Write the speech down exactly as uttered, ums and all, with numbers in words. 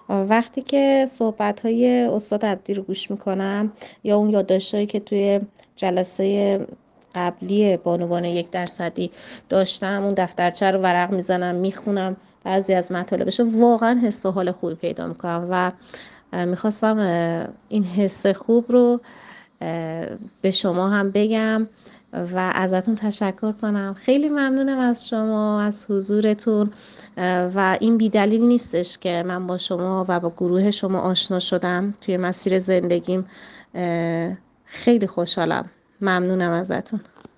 وقتی که صحبت‌های استاد عبدی رو گوش میکنم یا اون یادداشت‌هایی که توی جلسه قبلی بانوان یک درصدی داشتم، اون دفترچه رو ورق میزنم میخونم، بعضی از مطالبش رو واقعا حس و حال خوبی پیدا میکنم و میخواستم این حس خوب رو به شما هم بگم و ازتون تشکر کنم. خیلی ممنونم از شما، از حضورتون و این بیدلیل نیستش که من با شما و با گروه شما آشنا شدم توی مسیر زندگیم. خیلی خوشحالم. ممنونم ازتون.